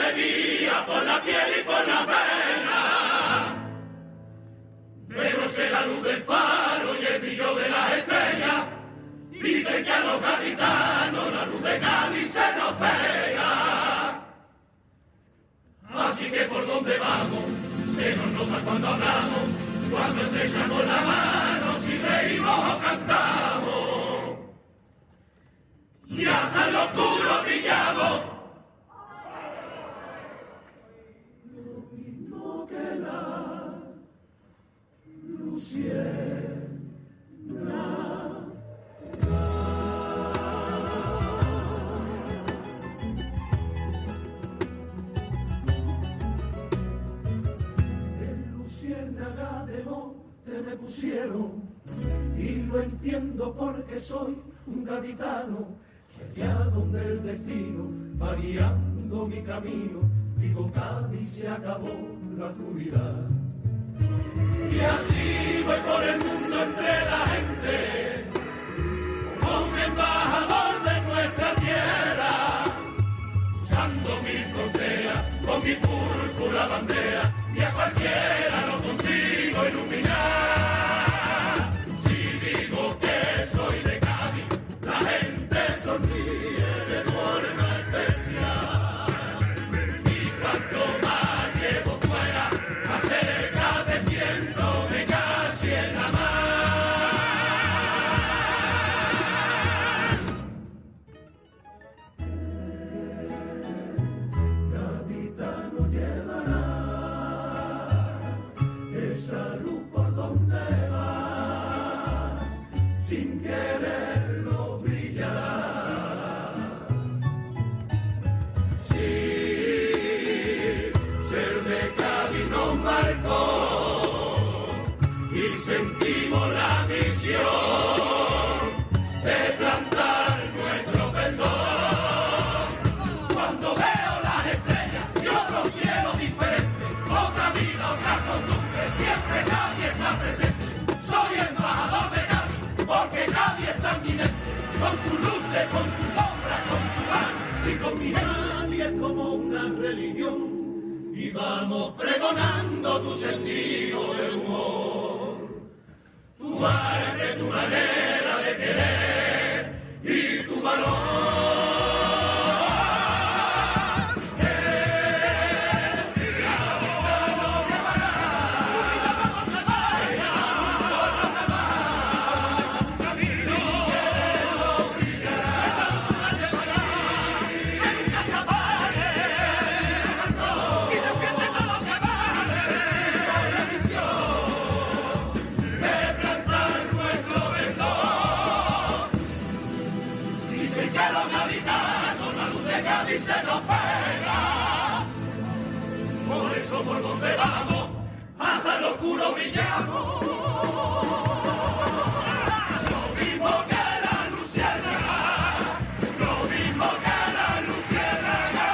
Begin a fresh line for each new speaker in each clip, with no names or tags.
de día por la piel y por la pena. Pero sé la luz del faro y el brillo de las estrellas. Dicen que a los gaditanos la luz de Cádiz se nos pega. Así que por donde vamos, se nos nota cuando hablamos, cuando estrechamos la mano, si reímos o cantamos. Y hasta en lo oscuro brillamos. Lo mismo que la luciérnaga. De monte me pusieron y lo entiendo porque soy un gaditano que allá donde el destino va guiando mi camino, digo Cádiz se acabó la oscuridad. Y así voy por el mundo entre la gente como embajador de nuestra tierra, usando mi frontera con mi púrpura bandera. Y a cualquiera lo consigo iluminar. Si digo que soy de Cádiz, la gente sonríe de forma especial. Y cuanto más llevo fuera, más cerca te siento de casi en la mar. Gaditano llevará esa luz por donde va, sin quererlo brillará. Sí, ser de Cádiz nos marcó y sentimos la misión de plantar nuestro pendón. Cuando veo las estrellas y otro cielo diferente, otra vida, otra costumbre, siempre Cádiz está presente. Soy embajador de Cádiz, porque Cádiz es tan eminente, con sus luces, con sus sombras, con su mar y con mi gente. Cádiz es como una religión y vamos pregonando tu sentido del humor, tu arte, tu manera de querer y tu valor. Y se nos pega. Por eso por donde vamos, hasta lo oscuro brillamos. Lo mismo que la luciérnaga, lo mismo que la luciérnaga.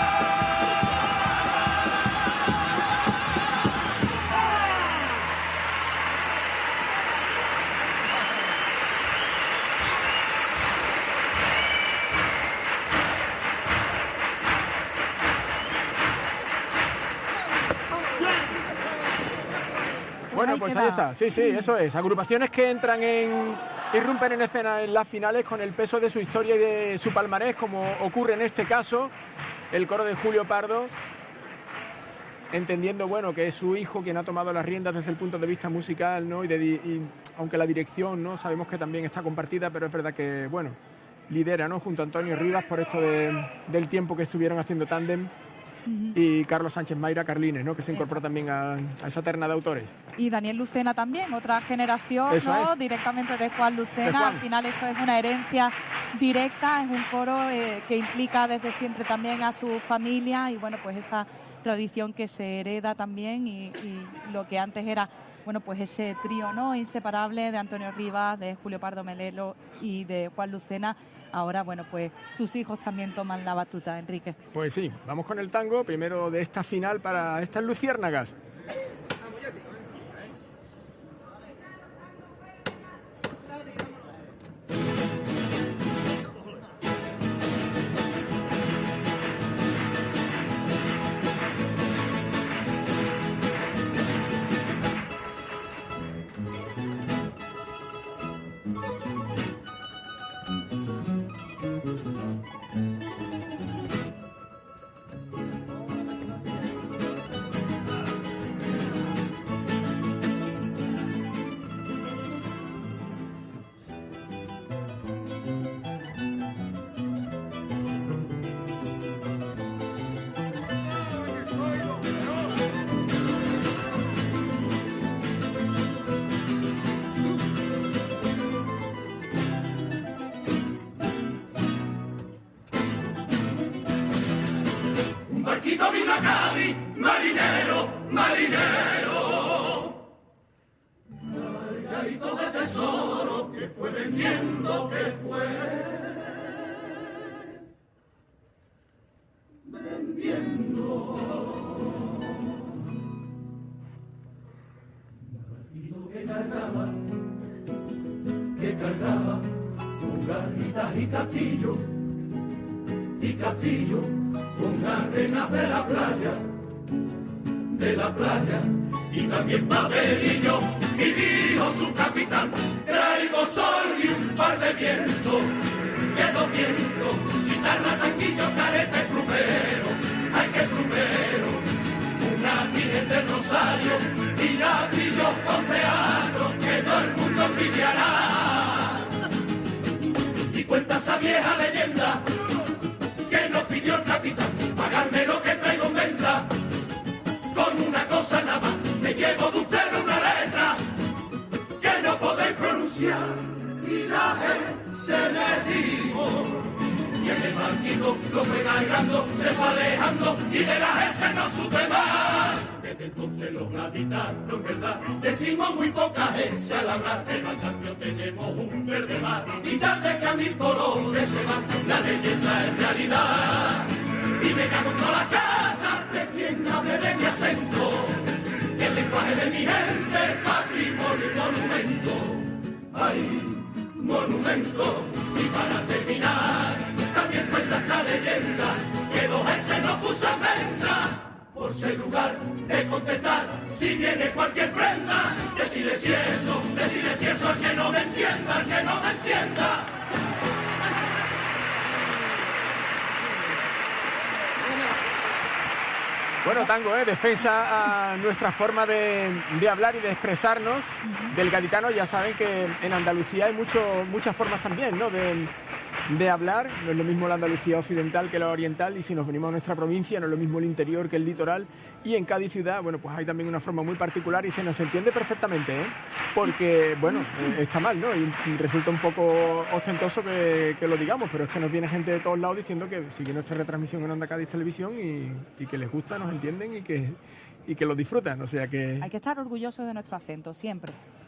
Bueno, pues ahí está, sí, eso es. Agrupaciones que irrumpen en escena en las finales con el peso de su historia y de su palmarés, como ocurre en este caso, el coro de Julio Pardo, entendiendo, bueno, que es su hijo quien ha tomado las riendas desde el punto de vista musical, ¿no? Y aunque la dirección, ¿no? Sabemos que también está compartida, pero es verdad que, bueno, lidera, ¿no? Junto a Antonio Rivas por esto del tiempo que estuvieron haciendo tándem. Y Carlos Sánchez Mayra, Carlines, ¿no? Que se incorpora también a esa terna de autores.
Y Daniel Lucena también, otra generación,
eso
¿no?
Es.
Directamente de Juan Lucena. Al final esto es una herencia directa, es un coro que implica desde siempre también a su familia y bueno, pues esa tradición que se hereda también y lo que antes era, bueno, pues ese trío, ¿no? Inseparable de Antonio Rivas, de Julio Pardo Melelo y de Juan Lucena. Ahora, bueno, pues sus hijos también toman la batuta, Enrique.
Pues sí, vamos con el tango, primero de esta final para estas luciérnagas.
marinero, cargadito de tesoro que fue vendiendo, que fue vendiendo. Cargadito que cargaba con garritas y castillo, con arenas de la playa, y también papelillo, y dijo su capitán, traigo sol y un par de vientos, que no viento, guitarra, tanquillo, careta y plumero, ay que plumero, una virgen del Rosario, y ladrillos ponteanos, que todo el mundo envidiará. Y cuenta esa vieja leyenda, que nos pidió el capitán, pagarme lo que traigo en venta, con una cosa nada más, me llevo de usted una letra, que no podéis pronunciar, y la gente se me dijo, y en el marquito lo fue cargando, se fue alejando, y de la S no supe más. Desde entonces los gaditanos, ¿verdad? Decimos muy pocas S al hablar, pero al cambio tenemos un verde mar, y tarde que a mil colores se van, la leyenda es realidad. Y me cago en todas las casas de quien hable de mi acento, el lenguaje de mi gente, patrimonio y monumento. Ay, monumento. Y para terminar, también cuenta esta leyenda, que dos veces no puso en venta, por ser lugar de contestar, si viene cualquier prenda, decirle si eso, al que no me entienda, al que no me entienda.
Bueno, Tango, defensa a nuestra forma de hablar y de expresarnos del gaditano. Ya saben que en Andalucía hay muchas formas también, ¿no?, de hablar. No es lo mismo la Andalucía occidental que la oriental, y si nos venimos a nuestra provincia no es lo mismo el interior que el litoral, y en Cádiz ciudad, bueno, pues hay también una forma muy particular y se nos entiende perfectamente, ¿eh? Porque, bueno, está mal, ¿no? Y resulta un poco ostentoso que lo digamos, pero es que nos viene gente de todos lados diciendo que sigue nuestra retransmisión en Onda Cádiz Televisión y que les gusta, nos entienden y que lo disfrutan, o sea que...
Hay que estar orgullosos de nuestro acento, siempre.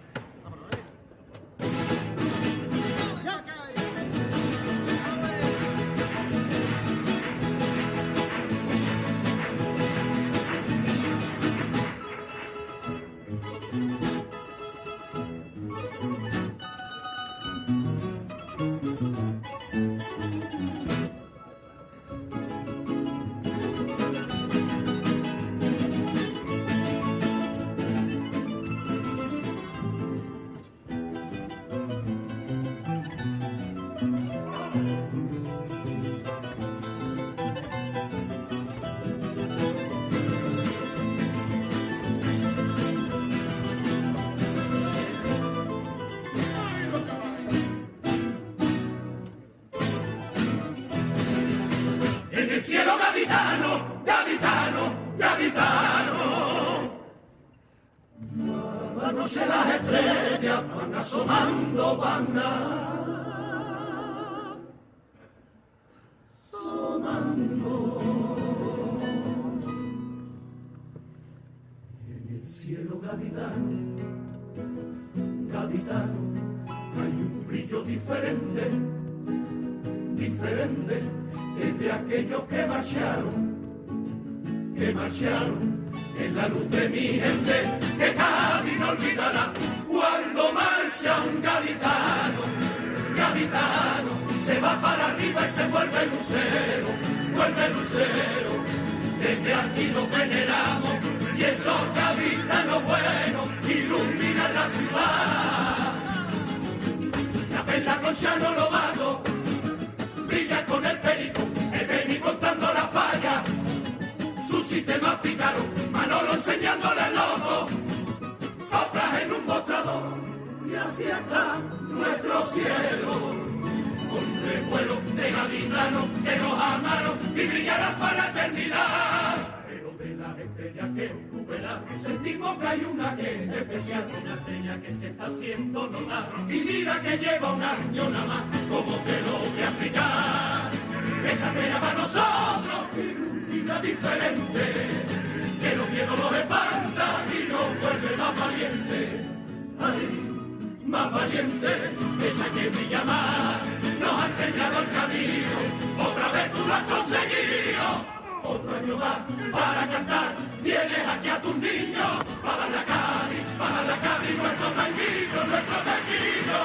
En el cielo gaditano, gaditano, gaditano. Cada noche las estrellas van asomando, van asomando. En el cielo gaditano, gaditano, hay un brillo diferente, diferente. Es de aquellos que marcharon en la luz de mi gente, que Cádiz no olvidará cuando marcha un gaditano, gaditano, se va para arriba y se vuelve lucero, desde aquí lo veneramos, y esos gaditanos buenos iluminan la ciudad. La perla con Chano Lobato brilla con el perico, el Beni contando la falla, su sistema pícaro, Manolo enseñándole el loco, obras en un mostrador, y así está nuestro cielo, con revuelo de gaditanos que nos amaron y brillarán para la eternidad. Pero de las estrellas que tú verás, sentimos que hay una que es especial, una estrella que se está haciendo notar, y mira que lleva un año nada más, como te lo voy a explicar. Esa estrella para nosotros ilumina diferente, que los miedos los espantan. valiente, esa que brilla más, nos ha enseñado el camino, otra vez tú lo has conseguido. Otro año más para cantar, vienes aquí a tus niños, para la Cádiz, nuestro tanguillo, nuestro tanguillo.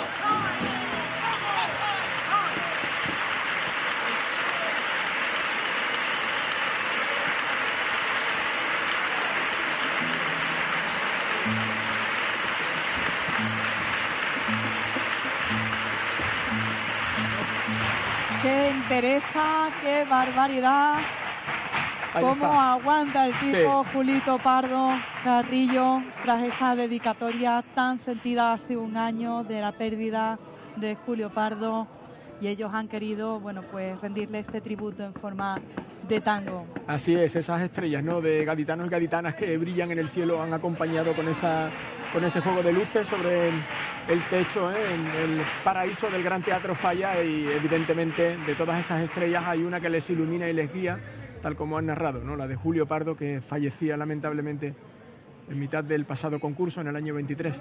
Qué entereza, qué barbaridad.
Ahí
Cómo
está.
aguanta el tipo
Sí.
Julito Pardo Carrillo tras esta dedicatoria tan sentida hace un año de la pérdida de Julio Pardo, y ellos han querido, bueno, pues rendirle este tributo en forma de tango.
Así es, esas estrellas, ¿no?, de gaditanos y gaditanas que brillan en el cielo han acompañado con ese juego de luces sobre el techo, en el paraíso del Gran Teatro Falla, y evidentemente de todas esas estrellas hay una que les ilumina y les guía, tal como han narrado, ¿no?, la de Julio Pardo, que fallecía lamentablemente en mitad del pasado concurso en el año 23.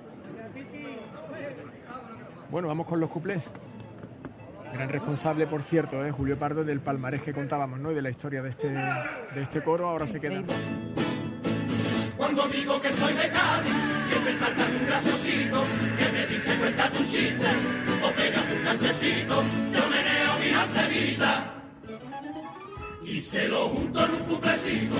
Bueno, vamos con los cuplés. Gran responsable, por cierto, Julio Pardo, del palmarés que contábamos, ¿no?, y de la historia de este coro. Ahora se queda.
Cuando digo que soy de Cádiz, siempre salta un graciosito que me dice cuenta tu chiste o pega un cantecito. Yo meneo mi antenita y se lo junto en un cuplecito.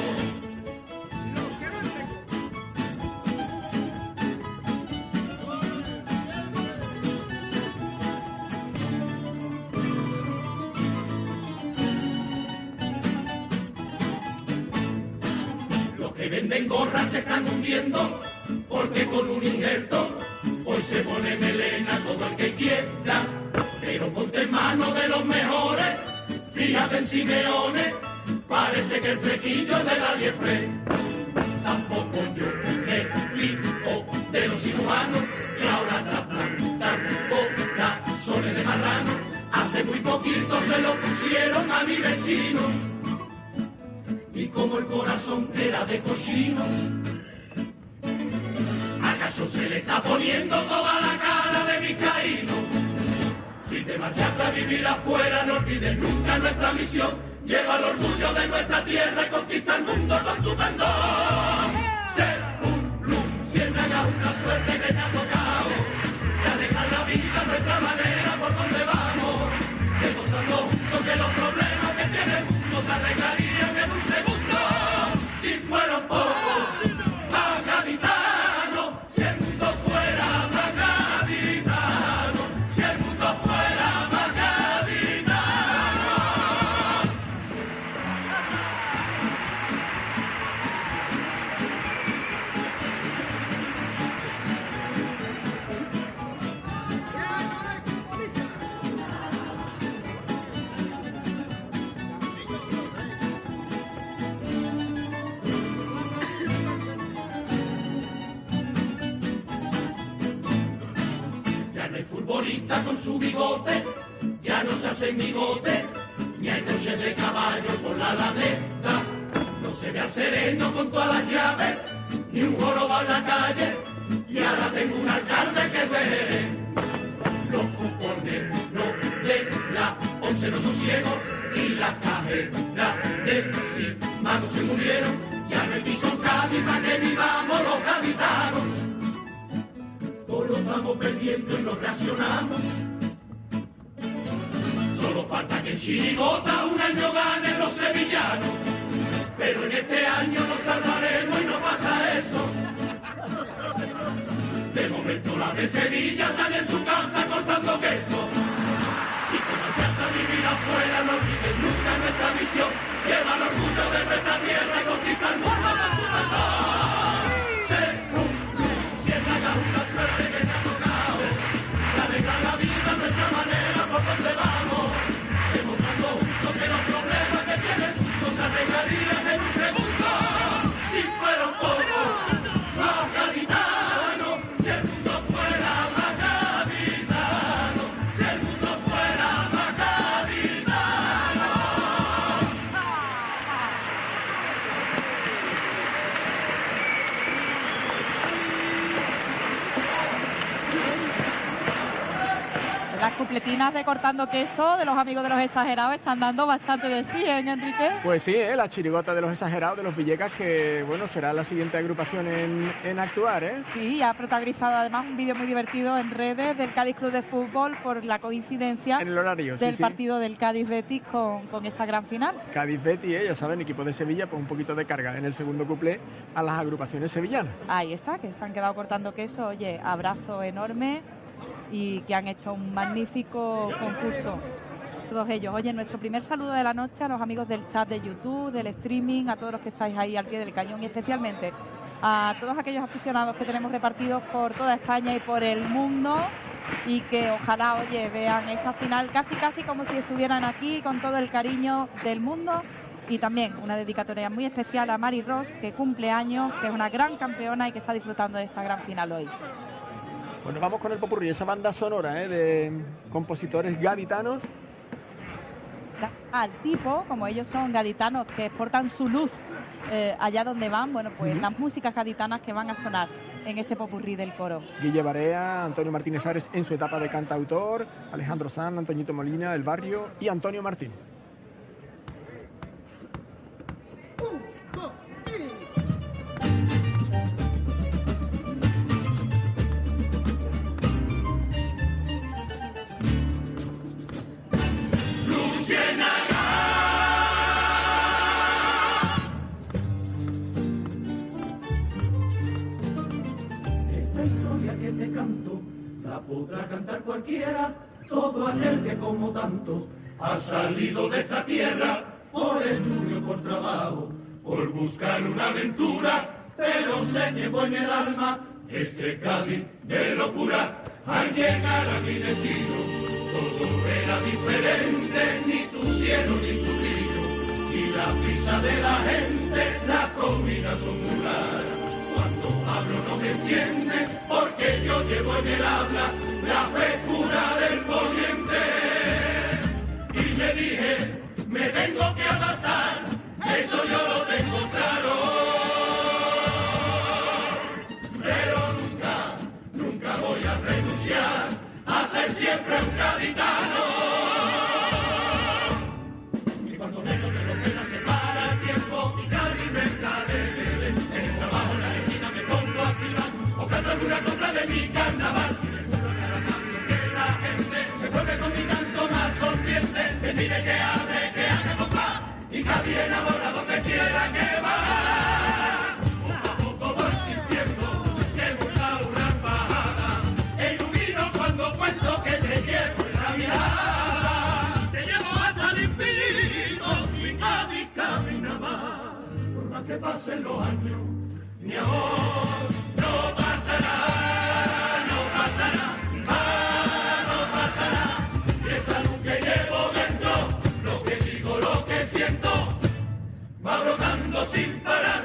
Que venden gorras se están hundiendo, porque con un injerto hoy se pone melena todo el que quiera. Pero ponte en manos de los mejores, fíjate en Simeone, parece que el flequillo es del AliExpress. Tampoco yo me fijo de los cirujanos, que ahora trasplantan corazones de marrano. Hace muy poquito se lo pusieron a mi vecino, y como el corazón era de cochino, ¿acaso se le está poniendo toda la cara de vizcaíno? Si te marchaste a vivir afuera, no olvides nunca nuestra misión. Lleva el orgullo de nuestra tierra y conquista el mundo con tu pendón. Ser un blues, siempre haga una suerte que te ha tocado, de alegrar la vida, nuestra manera por donde vamos, demostrando juntos que los problemas que tiene el mundo se arreglarían en un segundo. Si fueran pocos, más gaditanos, si el mundo fuera más gaditano, si el mundo fuera más gaditano. Ya no hay futbolista con su bigote, ya no se hacen bigote, ni hay coches de caballo por la Alameda. No se ve al sereno con todas las llaves, ni un jorobado en la calle, y ahora tengo un alcalde que ve. Los cupones no de la 11 no son ciegos, y las cajeras de encima no se murieron. Ya no hay piso en Cádiz para que vivamos los gaditanos. Todos lo estamos perdiendo y nos reaccionamos. Solo falta que en Chirigota un año ganen los sevillanos, pero en este año nos salvaremos y no pasa eso. De momento la de Sevilla están en su casa cortando queso. Si te marchaste a vivir afuera, no olvides nunca nuestra misión. Lleva el orgullo de nuestra tierra y conquista el mundo con tu cantón. Ser un blues, siempre haga una suerte que te ha tocado, de alegrar la vida nuestra manera por donde vamos, demostrando juntos que los problemas que tiene el mundo se arreglarían en un segundo. Si fuera un poco más gaditano, si el mundo fuera más gaditano.
cupletinas de Cortando Queso de los amigos de Los Exagerados están dando bastante de sí, ¿eh, Enrique?
Pues sí, la chirigota de Los Exagerados, de los Villecas, que bueno, será la siguiente agrupación en actuar, ¿eh?
Sí, ha protagonizado además un vídeo muy divertido en redes del Cádiz Club de Fútbol por la coincidencia
en el horario,
del partido del Cádiz-Betis con esta gran final.
Cádiz-Betis, ya saben, equipo de Sevilla, pues un poquito de carga en el segundo cuplé a las agrupaciones sevillanas.
Ahí está, que se han quedado Cortando Queso. Oye, abrazo enorme y que han hecho un magnífico concurso todos ellos. Oye, nuestro primer saludo de la noche a los amigos del chat de YouTube, del streaming, a todos los que estáis ahí al pie del cañón y especialmente a todos aquellos aficionados que tenemos repartidos por toda España y por el mundo y que ojalá, oye, vean esta final casi como si estuvieran aquí con todo el cariño del mundo. Y también una dedicatoria muy especial a Mari Ross, que cumple años, que es una gran campeona y que está disfrutando de esta gran final hoy.
Bueno, vamos con el popurrí, esa banda sonora de compositores gaditanos.
Al tipo, como ellos son gaditanos que exportan su luz allá donde van, bueno, pues las músicas gaditanas que van a sonar en este popurrí del coro. Guille
Barea, Antonio Martínez Ares en su etapa de cantautor, Alejandro Sanz, Antoñito Molina, El Barrio y Antonio Martín.
Podrá cantar cualquiera, todo aquel que como tantos ha salido de esta tierra por estudio, por trabajo, por buscar una aventura, pero se llevó en el alma este Cádiz de locura. Al llegar a mi destino, todo era diferente, ni tu cielo ni tu brillo, y la prisa de la gente, la comida son muy raras. Cuando hablo no me entienden, porque yo llevo en el habla la frescura del poniente. Y me dije, me tengo que adaptar, eso yo lo tengo claro. Pero nunca voy a renunciar a ser siempre un gaditano. Y cuando menos de lo que nos separa el tiempo, mi Cádiz me sale. Alguna compra de mi carnaval y recuerdo nada más que la gente se vuelve con mi canto más sonriente, que mire, que hable, que haga compás y Cádiz enamora donde quiera que va. Poco a poco voy sintiendo que voy a una embajada e ilumino cuando cuento que te llevo en la mirada, te llevo hasta el infinito, mi Cádiz camina más. Por más que pasen los años, mi amor, no pasará, no pasará, no pasará. Y esa luz que llevo dentro, lo que digo, lo que siento, va brotando sin parar.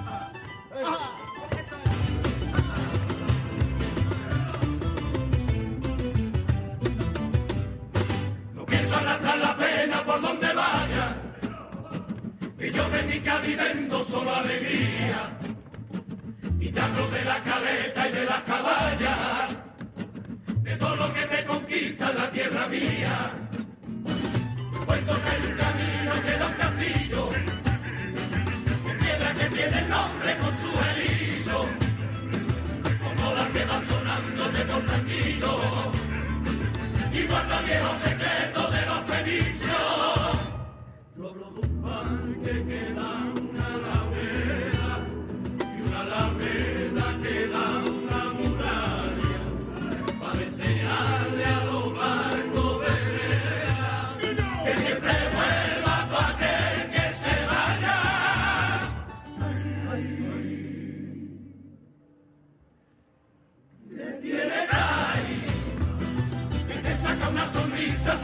No pienso arrastrar la pena por donde vaya, que yo de mi Cádiz vendo solo alegría. Y te hablo de la caleta y de las caballas, de todo lo que te conquista en la tierra mía. Cuento que hay un camino que da un castillo, de piedra que tiene el nombre con su erizo, como la que va sonando de los tranquilos, y guarda viejos secretos de los fenicios. Yo hablo de un parque que da una alameda, y una alameda que da una muralla, para enseñarle a los barcos de guerra que siempre vuelva todo aquel que se vaya. Que tiene Cádiz, que te saca una sonrisa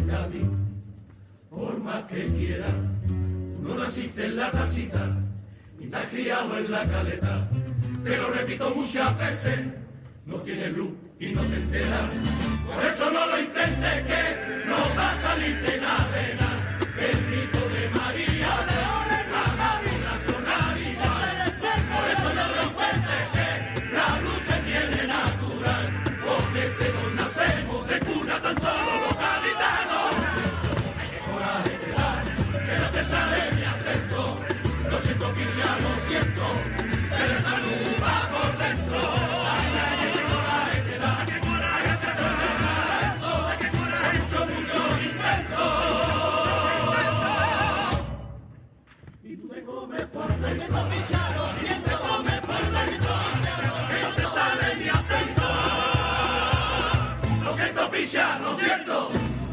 Cádiz, por más que quiera, tú no naciste en la tacita, ni te has criado en la caleta. Te lo repito muchas veces, no tienes luz y no te enteras. Por eso no lo intentes, que no va a salirte nada de nada. El grito de María, la madura sonaridad. Por eso no lo intentes, que la luz se tiene natural. Con ese don nacemos de cuna tan solo los gaditanos. Hay que coraje te da, que no te sale mi acento. Lo siento que ya lo siento, pero esta luz va por dentro. Lo siento.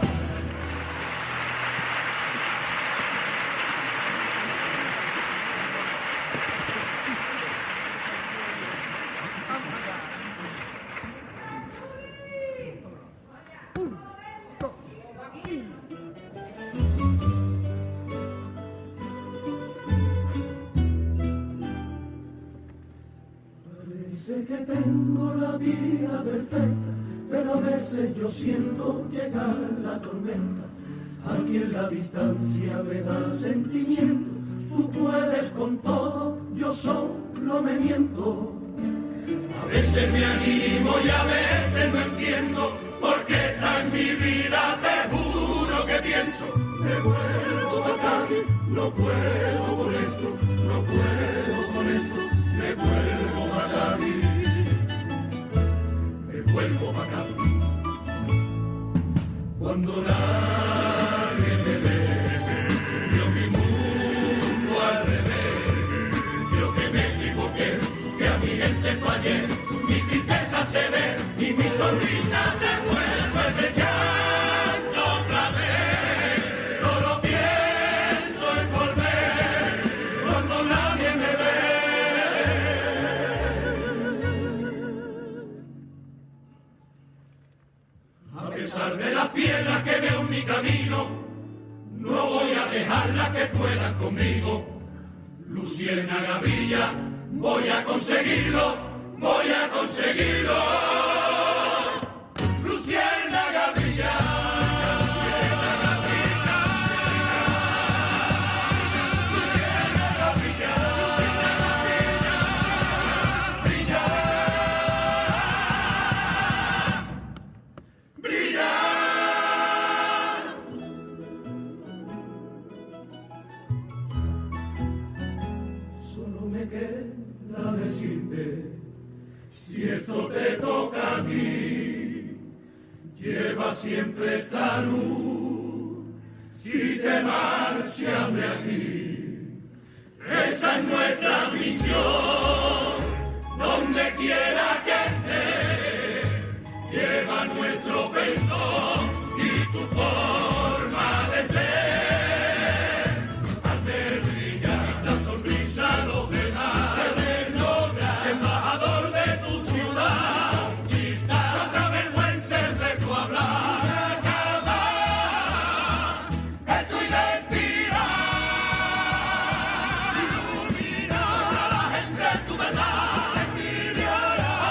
Parece que tengo la vida perfecta, pero a veces yo siento llegar la tormenta. Aquí en la distancia me da sentimiento. Tú puedes con todo, yo solo me miento. A veces me animo y a veces no entiendo, porque está en mi vida, te juro que pienso. Me vuelvo a Cádiz, no puedo con esto, no puedo con esto. Me vuelvo a Cádiz. Vuelvo para acá. Cuando nadie me ve, veo mi mundo al revés. Creo que me equivoqué, que a mi gente fallé. Mi tristeza se ve y mi sonrisa se vuelve de llanto otra vez. Solo pienso en volver cuando nadie me ve. A pesar de las piedras que veo en mi camino, no voy a dejarlas que puedan conmigo. Luciérnaga brilla, voy a conseguirlo, voy a conseguirlo. Luciérnaga brilla. Si esto te toca a ti, lleva siempre esta luz. Si te marchas de aquí, esa es nuestra misión. Donde quiera que esté, lleva nuestro perdón y tu forma de ser. Hacer brillar la sonrisa a los demás. Embajador de tu ciudad, conquista, no te avergüences de tu hablar, acabar es tu identidad, iluminar a la gente tu verdad, envidiará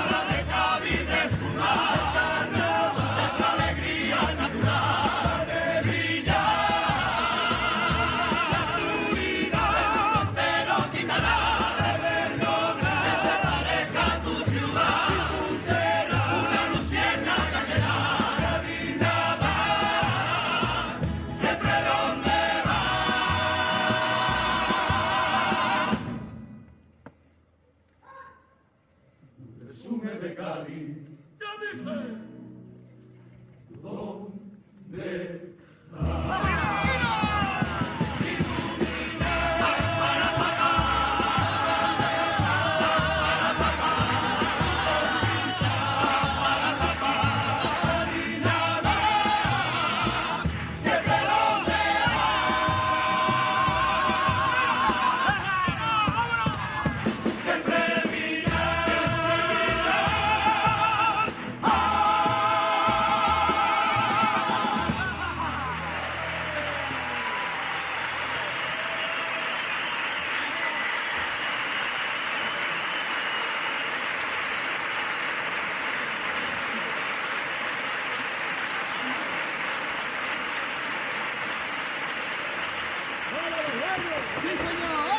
¡Sí, señor!